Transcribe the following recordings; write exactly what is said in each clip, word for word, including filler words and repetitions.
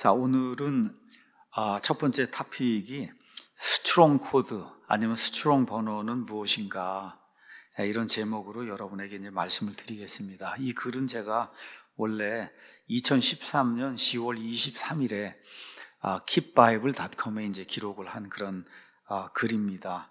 자, 오늘은 아, 첫 번째 토픽이 스트롱 코드 아니면 스트롱 번호는 무엇인가, 이런 제목으로 여러분에게 이제 말씀을 드리겠습니다. 이 글은 제가 원래 이천십삼 년 시월 이십삼일에 아, 킵바이블 닷컴에 이제 기록을 한 그런 아, 글입니다.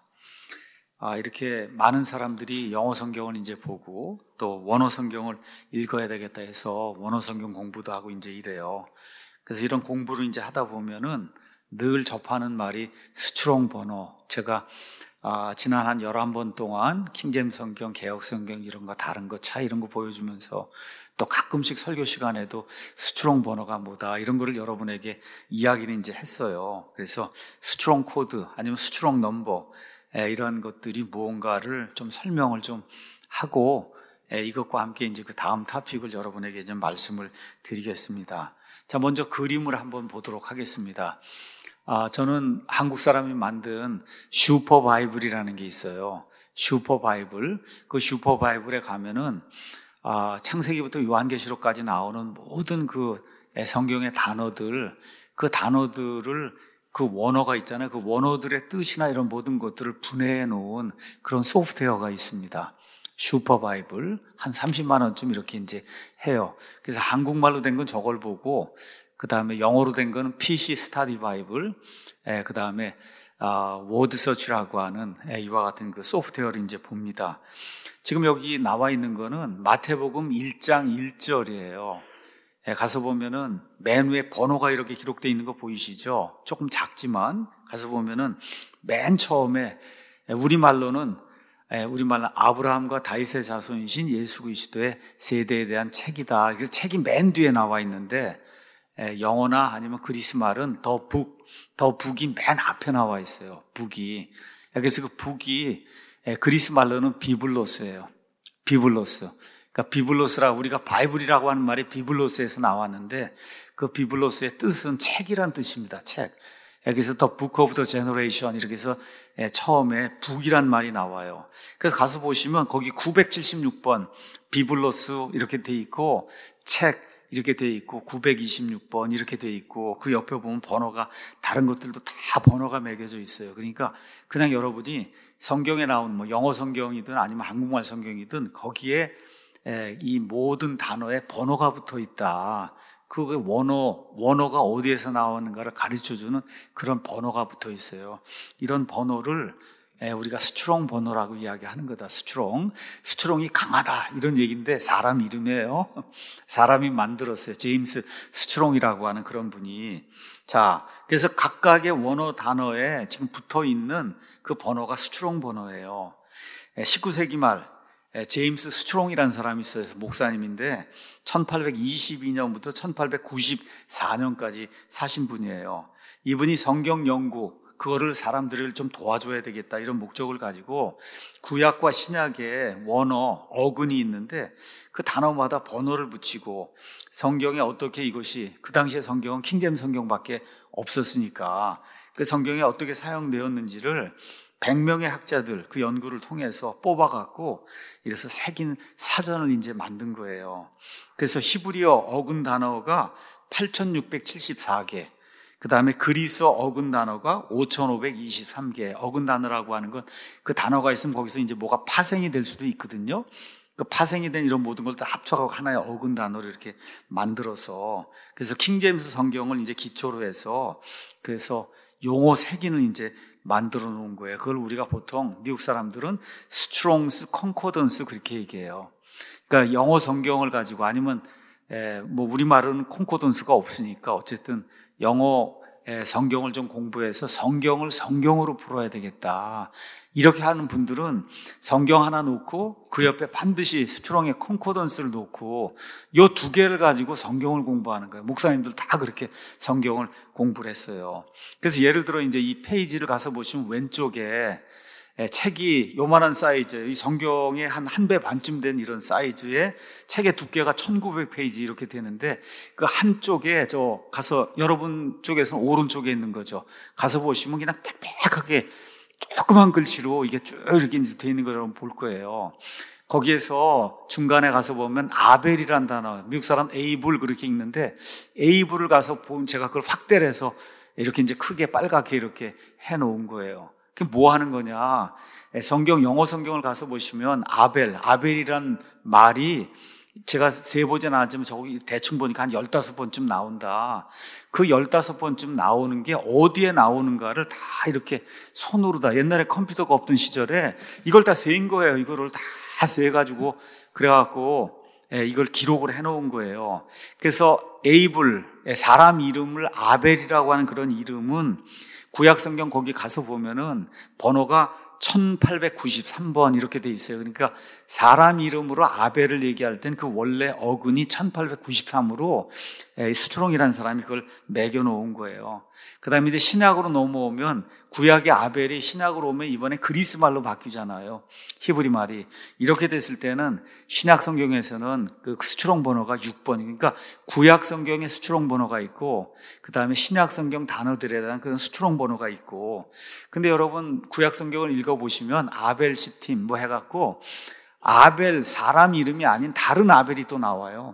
아, 이렇게 많은 사람들이 영어 성경을 이제 보고 또 원어 성경을 읽어야 되겠다 해서 원어 성경 공부도 하고 이제 이래요. 그래서 이런 공부를 이제 하다 보면은 늘 접하는 말이 스트롱 번호. 제가 아, 지난 한 열한 번 동안 킹제임스 성경, 개역 성경 이런 거 다른 거 차이 이런 거 보여주면서 또 가끔씩 설교 시간에도 스트롱 번호가 뭐다 이런 거를 여러분에게 이야기를 이제 했어요. 그래서 스트롱 코드 아니면 스트롱 넘버 이런 것들이 무언가를 좀 설명을 좀 하고 이것과 함께 이제 그 다음 토픽을 여러분에게 좀 말씀을 드리겠습니다. 자, 먼저 그림을 한번 보도록 하겠습니다. 아, 저는 한국 사람이 만든 슈퍼 바이블이라는 게 있어요. 슈퍼 바이블. 그 슈퍼 바이블에 가면은 아, 창세기부터 요한계시록까지 나오는 모든 그 성경의 단어들, 그 단어들을 그 원어가 있잖아요. 그 원어들의 뜻이나 이런 모든 것들을 분해해 놓은 그런 소프트웨어가 있습니다. 슈퍼 바이블 한 삼십만 원쯤 이렇게 이제 해요. 그래서 한국말로 된 건 저걸 보고, 그 다음에 영어로 된 거는 피씨 스타디 바이블, 예, 그 다음에 아, 워드 서치라고 하는 예, 이와 같은 그 소프트웨어를 이제 봅니다. 지금 여기 나와 있는 거는 마태복음 일 장 일 절이에요. 예, 가서 보면은 맨 위에 번호가 이렇게 기록되어 있는 거 보이시죠? 조금 작지만 가서 보면은 맨 처음에 우리말로는 우리말로 아브라함과 다윗의 자손이신 예수 그리스도의 세대에 대한 책이다. 그래서 책이 맨 뒤에 나와 있는데 영어나 아니면 그리스 말은 더 북, 더 북이 맨 앞에 나와 있어요. 북이. 그래서 그 북이 그리스 말로는 비블로스예요. 비블로스. 그러니까 비블로스라 우리가 바이블이라고 하는 말이 비블로스에서 나왔는데 그 비블로스의 뜻은 책이란 뜻입니다. 책. 여기서 더 Book of the Generation 이렇게 해서 처음에 북이란 말이 나와요. 그래서 가서 보시면 거기 구백칠십육 번 비블로스 이렇게 돼 있고 책 이렇게 돼 있고 구백이십육 번 이렇게 돼 있고 그 옆에 보면 번호가 다른 것들도 다 번호가 매겨져 있어요. 그러니까 그냥 여러분이 성경에 나온 뭐 영어 성경이든 아니면 한국말 성경이든 거기에 이 모든 단어에 번호가 붙어 있다. 그 원어, 원어가 어디에서 나오는가를 가르쳐주는 그런 번호가 붙어 있어요. 이런 번호를 우리가 스트롱 번호라고 이야기하는 거다. 스트롱. 스트롱이 강하다. 이런 얘기인데 사람 이름이에요. 사람이 만들었어요. 제임스 스트롱이라고 하는 그런 분이. 자, 그래서 각각의 원어 단어에 지금 붙어 있는 그 번호가 스트롱 번호예요. 십구 세기 말 제임스 스트롱이라는 사람이 있어요. 목사님인데 천팔백이십이 년부터 천팔백구십사 년까지 사신 분이에요. 이분이 성경 연구, 그거를 사람들을 좀 도와줘야 되겠다 이런 목적을 가지고 구약과 신약의 원어, 어근이 있는데 그 단어마다 번호를 붙이고 성경에 어떻게 이것이, 그 당시에 성경은 킹제임스 성경밖에 없었으니까 그 성경에 어떻게 사용되었는지를 백 명의 학자들 그 연구를 통해서 뽑아갖고 이래서 새긴 사전을 이제 만든 거예요. 그래서 히브리어 어근 단어가 팔천육백칠십사 개, 그 다음에 그리스어 어근 단어가 오천오백이십삼 개. 어근 단어라고 하는 건 그 단어가 있으면 거기서 이제 뭐가 파생이 될 수도 있거든요. 그 파생이 된 이런 모든 걸 다 합쳐가고 하나의 어근 단어를 이렇게 만들어서, 그래서 킹제임스 성경을 이제 기초로 해서 그래서 용어 세기는 이제 만들어 놓은 거예요. 그걸 우리가 보통 미국 사람들은 스트롱스 콘코던스 그렇게 얘기해요. 그러니까 영어 성경을 가지고 아니면 에, 뭐 우리말은 콘코던스가 없으니까 어쨌든 영어 성경을 좀 공부해서 성경을 성경으로 풀어야 되겠다. 이렇게 하는 분들은 성경 하나 놓고 그 옆에 반드시 스트롱의 콘코던스를 놓고 이 두 개를 가지고 성경을 공부하는 거예요. 목사님들 다 그렇게 성경을 공부를 했어요. 그래서 예를 들어 이제 이 페이지를 가서 보시면 왼쪽에 책이 요만한 사이즈, 이 성경의 한 한 배 반쯤 된 이런 사이즈의 책의 두께가 천구백 페이지 이렇게 되는데 그 한쪽에 저 가서 여러분 쪽에서는 오른쪽에 있는 거죠. 가서 보시면 그냥 빽빽하게 조그만 글씨로 이게 쭉 이렇게 돼 있는 걸 여러분 볼 거예요. 거기에서 중간에 가서 보면 아벨이란 단어, 미국 사람 에이블 그렇게 읽는데, 에이블을 가서 보면 제가 그걸 확대를 해서 이렇게 이제 크게 빨갛게 이렇게 해놓은 거예요. 그게 뭐 하는 거냐? 성경, 영어 성경을 가서 보시면 아벨, 아벨이란 말이 제가 세보진 않았지만 저기 대충 보니까 한 열다섯 번쯤 나온다. 그 열다섯 번쯤 나오는 게 어디에 나오는가를 다 이렇게 손으로 다, 옛날에 컴퓨터가 없던 시절에 이걸 다 세인 거예요. 이거를 다 세가지고 그래갖고 이걸 기록을 해놓은 거예요. 그래서 에이블, 사람 이름을 아벨이라고 하는 그런 이름은 구약성경 거기 가서 보면은 번호가 천팔백구십삼 번 이렇게 돼 있어요. 그러니까 사람 이름으로 아벨을 얘기할 땐 그 원래 어근이 천팔백구십삼으로 스트롱이라는 사람이 그걸 매겨놓은 거예요. 그 다음에 이제 신약으로 넘어오면 구약의 아벨이 신약으로 오면 이번에 그리스 말로 바뀌잖아요. 히브리 말이. 이렇게 됐을 때는 신약 성경에서는 그 스트롱 번호가 육 번. 그러니까 구약 성경에 스트롱 번호가 있고, 그 다음에 신약 성경 단어들에 대한 그런 스트롱 번호가 있고. 근데 여러분 구약 성경을 읽어보시면 아벨, 시팀 뭐 해갖고 아벨 사람 이름이 아닌 다른 아벨이 또 나와요.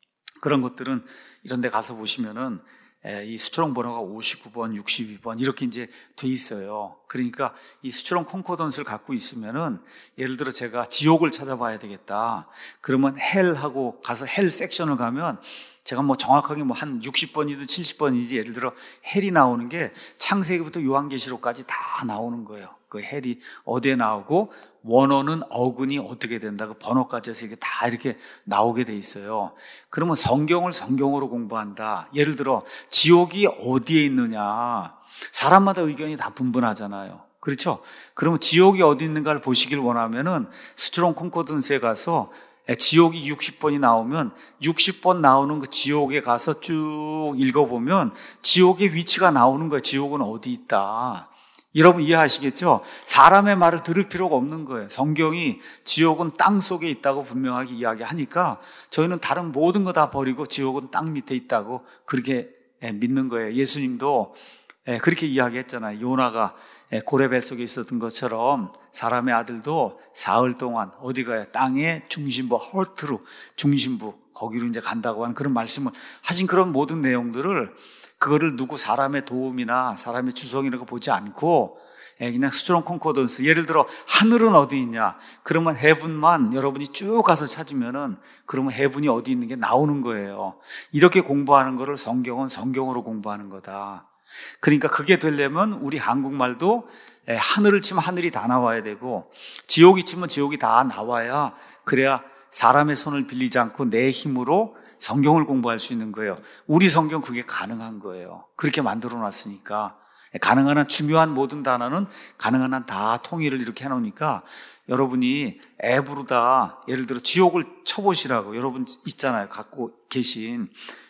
그런 것들은 이런 데 가서 보시면은 이 스트롱 번호가 오십구 번, 육십이 번 이렇게 이제 돼 있어요. 그러니까 이 스트롱 콘코던스를 갖고 있으면은 예를 들어 제가 지옥을 찾아봐야 되겠다. 그러면 헬하고 가서 헬 섹션을 가면 제가 뭐 정확하게 뭐 한 육십 번이든 칠십 번이지 예를 들어 헬이 나오는 게 창세기부터 요한계시록까지 다 나오는 거예요. 그 헬이 어디에 나오고 원어는 어근이 어떻게 된다. 그 번호까지 해서 이게 다 이렇게 나오게 돼 있어요. 그러면 성경을 성경으로 공부한다. 예를 들어 지옥이 어디에 있느냐. 사람마다 의견이 다 분분하잖아요. 그렇죠? 그러면 지옥이 어디 있는가를 보시길 원하면은 스트롱 콘코던스에 가서 지옥이 육십 번이 나오면 육십 번 나오는 그 지옥에 가서 쭉 읽어보면 지옥의 위치가 나오는 거예요. 지옥은 어디 있다. 여러분 이해하시겠죠? 사람의 말을 들을 필요가 없는 거예요. 성경이 지옥은 땅 속에 있다고 분명하게 이야기하니까 저희는 다른 모든 거 다 버리고 지옥은 땅 밑에 있다고 그렇게 믿는 거예요. 예수님도 그렇게 이야기했잖아요. 요나가 고래 뱃속에 있었던 것처럼 사람의 아들도 사흘 동안 어디 가요? 땅의 중심부, 허트로 중심부 거기로 이제 간다고 하는 그런 말씀을 하신 그런 모든 내용들을 그거를 누구 사람의 도움이나 사람의 주성이라는 거 보지 않고 그냥 스트롱 콘코던스, 예를 들어 하늘은 어디 있냐? 그러면 헤븐만 여러분이 쭉 가서 찾으면은 그러면 헤븐이 어디 있는 게 나오는 거예요. 이렇게 공부하는 거를 성경은 성경으로 공부하는 거다. 그러니까 그게 되려면 우리 한국말도 하늘을 치면 하늘이 다 나와야 되고 지옥이 치면 지옥이 다 나와야, 그래야 사람의 손을 빌리지 않고 내 힘으로 성경을 공부할 수 있는 거예요. 우리 성경 그게 가능한 거예요. 그렇게 만들어 놨으니까. 가능한 한 중요한 모든 단어는 가능한 한 다 통일을 이렇게 해놓으니까 여러분이 앱으로 다 예를 들어 지옥을 쳐보시라고 여러분 있잖아요. 갖고 계신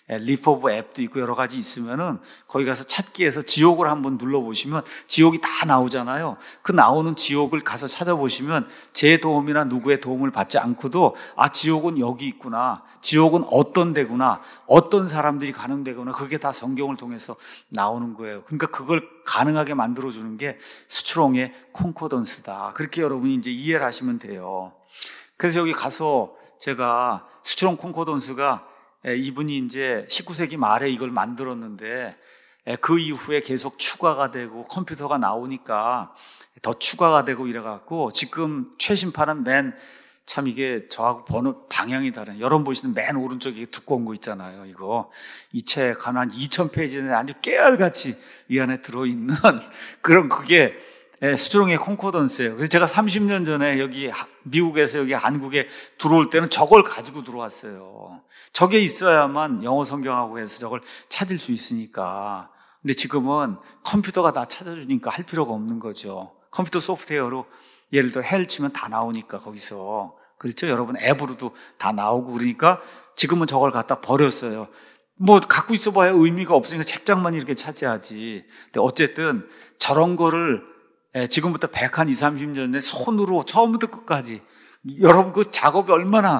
리퍼브 앱도 있고 여러 가지 있으면은 거기 가서 찾기에서 지옥을 한번 눌러보시면 지옥이 다 나오잖아요. 그 나오는 지옥을 가서 찾아보시면 제 도움이나 누구의 도움을 받지 않고도 아, 지옥은 여기 있구나. 지옥은 어떤 데구나. 어떤 사람들이 가는 데구나. 그게 다 성경을 통해서 나오는 거예요. 그러니까 그걸 가능하게 만들어주는 게 스트롱의 콘코던스다. 그렇게 여러분이 이제 이해를 하시면 돼요. 그래서 여기 가서 제가 스트롱 콘코던스가 이분이 이제 십구 세기 말에 이걸 만들었는데 그 이후에 계속 추가가 되고 컴퓨터가 나오니까 더 추가가 되고 이래갖고 지금 최신판은 맨 참 이게 저하고 번호 방향이 다른, 여러분 보시는 맨 오른쪽에 두꺼운 거 있잖아요. 이거 이 책 한 이천 페이지에 아주 깨알같이 이 안에 들어있는 그런 그게 스트롱의 콘코던스예요. 그래서 제가 삼십 년 전에 여기 미국에서 여기 한국에 들어올 때는 저걸 가지고 들어왔어요. 저게 있어야만 영어 성경하고 해서 저걸 찾을 수 있으니까. 근데 지금은 컴퓨터가 다 찾아주니까 할 필요가 없는 거죠. 컴퓨터 소프트웨어로 예를 들어 헬 치면 다 나오니까 거기서. 그렇죠? 여러분 앱으로도 다 나오고 그러니까 지금은 저걸 갖다 버렸어요. 뭐 갖고 있어봐야 의미가 없으니까 책장만 이렇게 차지하지. 근데 어쨌든 저런 거를 지금부터 백 한 이삼십 년 전에 손으로 처음부터 끝까지 여러분 그 작업이 얼마나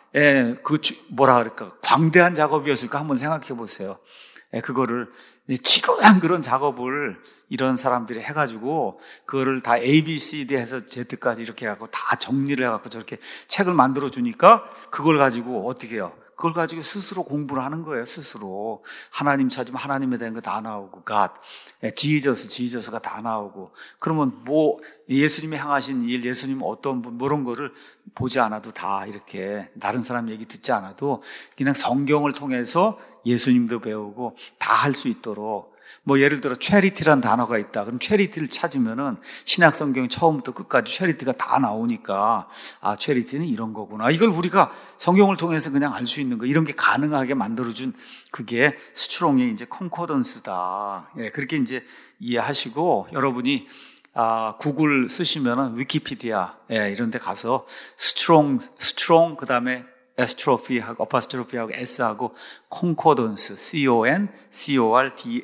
예, 그 주- 뭐라 그럴까 광대한 작업이었을까 한번 생각해 보세요. 예, 그거를 치료한 그런 작업을 이런 사람들이 해가지고 그거를 다 A, B, C, D 해서 Z까지 이렇게 해갖고 다 정리를 해갖고 저렇게 책을 만들어 주니까 그걸 가지고 어떻게 해요? 그걸 가지고 스스로 공부를 하는 거예요. 스스로 하나님 찾으면 하나님에 대한 거 다 나오고 God, 지저스, 지저스가 다 나오고 그러면 뭐 예수님이 행하신 일, 예수님 어떤 분, 뭐 이런 거를 보지 않아도 다 이렇게 다른 사람 얘기 듣지 않아도 그냥 성경을 통해서 예수님도 배우고 다 할 수 있도록 뭐 예를 들어 체리티라는 단어가 있다. 그럼 체리티를 찾으면은 신약 성경 처음부터 끝까지 체리티가 다 나오니까 아 체리티는 이런 거구나. 이걸 우리가 성경을 통해서 그냥 알 수 있는 거 이런 게 가능하게 만들어준 그게 스트롱의 이제 콘코던스다. 예, 그렇게 이제 이해하시고 여러분이 아, 구글 쓰시면은 위키피디아 예, 이런 데 가서 스트롱 스트롱 그다음에 에스트로피하고 어파스트로피하고 S하고 콘코던스 C O N C O R D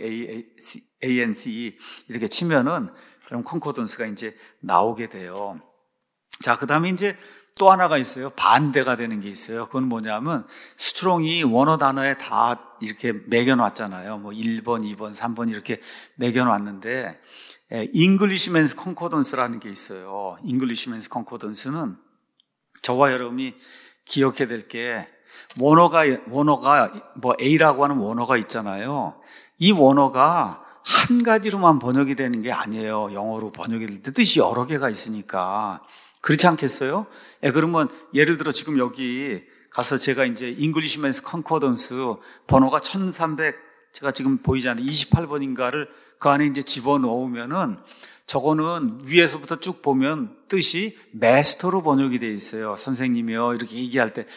A N C E 이렇게 치면은 그럼 콘코던스가 이제 나오게 돼요. 자, 그다음에 이제 또 하나가 있어요. 반대가 되는 게 있어요. 그건 뭐냐면 스트롱이 원어 단어에 다 이렇게 매겨 놨잖아요. 뭐 일 번, 이 번, 삼 번 이렇게 매겨 놨는데 잉글리시맨스 콘코던스라는 게 있어요. 잉글리시맨스 콘코던스는 저와 여러분이 기억해야 될 게 원어가 원어가 뭐 A라고 하는 원어가 있잖아요. 이 원어가 한 가지로만 번역이 되는 게 아니에요. 영어로 번역이 될 때 뜻이 여러 개가 있으니까 그렇지 않겠어요? 예, 그러면 예를 들어 지금 여기 가서 제가 이제 잉글리시맨스 컨코던스 번호가 천삼백 제가 지금 보이지 않는 이십팔 번인가를 그 안에 이제 집어 넣으면은 저거는 위에서부터 쭉 보면 뜻이 마스터로 번역이 되어 있어요. 선생님이요 이렇게 얘기할 때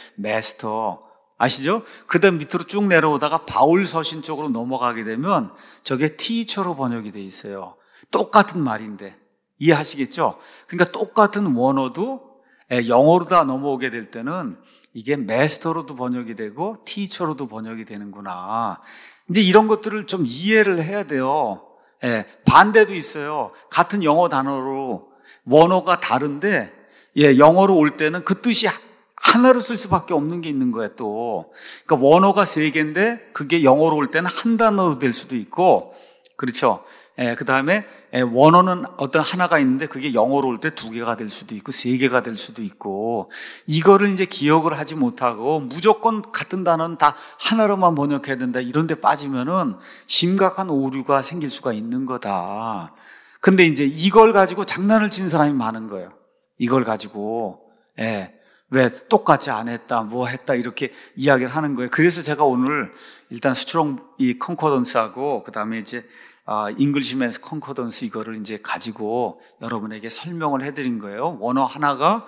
마스터 아시죠? 그 다음 밑으로 쭉 내려오다가 바울 서신 쪽으로 넘어가게 되면 저게 티처로 번역이 되어 있어요. 똑같은 말인데 이해하시겠죠? 그러니까 똑같은 원어도 영어로 다 넘어오게 될 때는 이게 마스터로도 번역이 되고 티처로도 번역이 되는구나. 이제 이런 것들을 좀 이해를 해야 돼요. 예, 반대도 있어요. 같은 영어 단어로 원어가 다른데 예, 영어로 올 때는 그 뜻이 하나로 쓸 수밖에 없는 게 있는 거예요. 또 그러니까 원어가 세 개인데 그게 영어로 올 때는 한 단어로 될 수도 있고 그렇죠. 예, 그 다음에 예, 원어는 어떤 하나가 있는데 그게 영어로 올 때 두 개가 될 수도 있고 세 개가 될 수도 있고 이거를 이제 기억을 하지 못하고 무조건 같은 단어는 다 하나로만 번역해야 된다 이런 데 빠지면은 심각한 오류가 생길 수가 있는 거다. 근데 이제 이걸 가지고 장난을 치는 사람이 많은 거예요. 이걸 가지고 예, 왜 똑같이 안 했다 뭐 했다 이렇게 이야기를 하는 거예요. 그래서 제가 오늘 일단 스트롱 이 컨코던스하고 그 다음에 이제 아, 잉글리시맨스 컨코던스 이거를 이제 가지고 여러분에게 설명을 해드린 거예요. 원어 하나가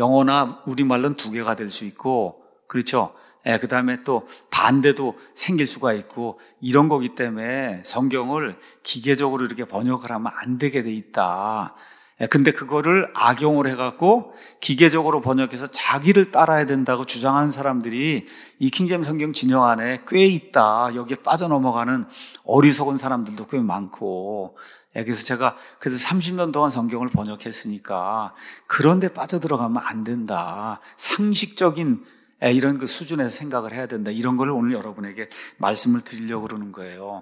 영어나 우리말로는 두 개가 될 수 있고, 그렇죠? 예, 그 다음에 또 반대도 생길 수가 있고, 이런 거기 때문에 성경을 기계적으로 이렇게 번역을 하면 안 되게 돼 있다. 예, 근데 그거를 악용을 해갖고 기계적으로 번역해서 자기를 따라야 된다고 주장하는 사람들이 이 킹제임스 성경 진영 안에 꽤 있다. 여기에 빠져넘어가는 어리석은 사람들도 꽤 많고. 예, 그래서 제가 그래서 삼십 년 동안 성경을 번역했으니까 그런 데 빠져들어가면 안 된다. 상식적인 예, 이런 그 수준에서 생각을 해야 된다. 이런 걸 오늘 여러분에게 말씀을 드리려고 그러는 거예요.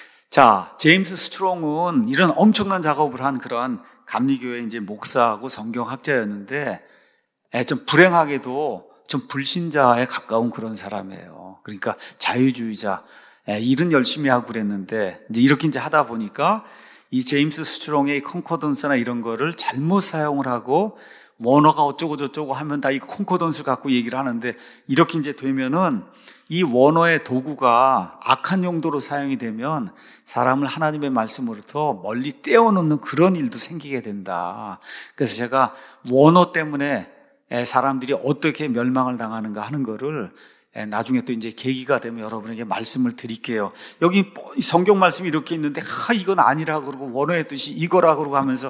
자, 제임스 스트롱은 이런 엄청난 작업을 한 그러한 감리교회 이제 목사하고 성경학자였는데, 좀 불행하게도 좀 불신자에 가까운 그런 사람이에요. 그러니까 자유주의자, 일은 열심히 하고 그랬는데, 이제 이렇게 이제 하다 보니까 이 제임스 스트롱의 컨코던스나 이런 거를 잘못 사용을 하고, 원어가 어쩌고 저쩌고 하면 다 이 콘코던스 갖고 얘기를 하는데 이렇게 이제 되면은 이 원어의 도구가 악한 용도로 사용이 되면 사람을 하나님의 말씀으로부터 멀리 떼어놓는 그런 일도 생기게 된다. 그래서 제가 원어 때문에 사람들이 어떻게 멸망을 당하는가 하는 거를 나중에 또 이제 계기가 되면 여러분에게 말씀을 드릴게요. 여기 성경 말씀이 이렇게 있는데, 하, 이건 아니라 그러고, 원어의 뜻이 이거라 그러고 하면서,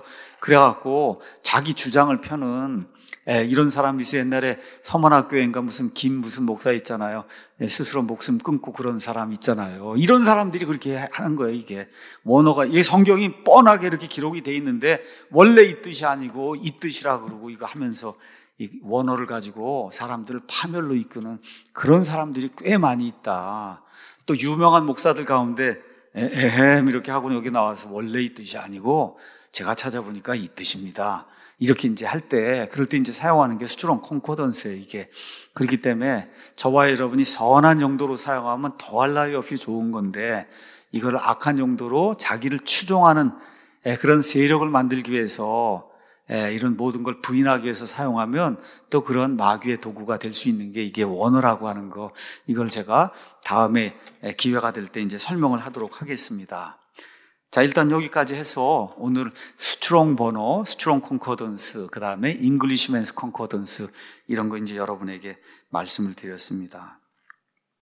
그래갖고, 자기 주장을 펴는, 에, 이런 사람이 있어요. 옛날에 서문학교인가 무슨 김 무슨 목사 있잖아요. 에, 스스로 목숨 끊고 그런 사람 있잖아요. 이런 사람들이 그렇게 하는 거예요, 이게. 원어가, 이 성경이 뻔하게 이렇게 기록이 돼 있는데, 원래 이 뜻이 아니고, 이 뜻이라 그러고, 이거 하면서, 이 원어를 가지고 사람들을 파멸로 이끄는 그런 사람들이 꽤 많이 있다. 또 유명한 목사들 가운데 에헴 이렇게 하고 여기 나와서 원래 이 뜻이 아니고 제가 찾아보니까 이 뜻입니다. 이렇게 이제 할 때, 그럴 때 이제 사용하는 게 스트롱 콘코던스예요, 이게. 그렇기 때문에 저와 여러분이 선한 용도로 사용하면 더할 나위 없이 좋은 건데, 이걸 악한 용도로 자기를 추종하는 그런 세력을 만들기 위해서 이런 모든 걸 부인하기 위해서 사용하면 또 그런 마귀의 도구가 될 수 있는 게 이게 원어라고 하는 거, 이걸 제가 다음에 기회가 될 때 이제 설명을 하도록 하겠습니다. 자, 일단 여기까지 해서 오늘 스트롱 번호, 스트롱 콘코던스, 그 다음에 잉글리시맨스 콘코던스 이런 거 이제 여러분에게 말씀을 드렸습니다.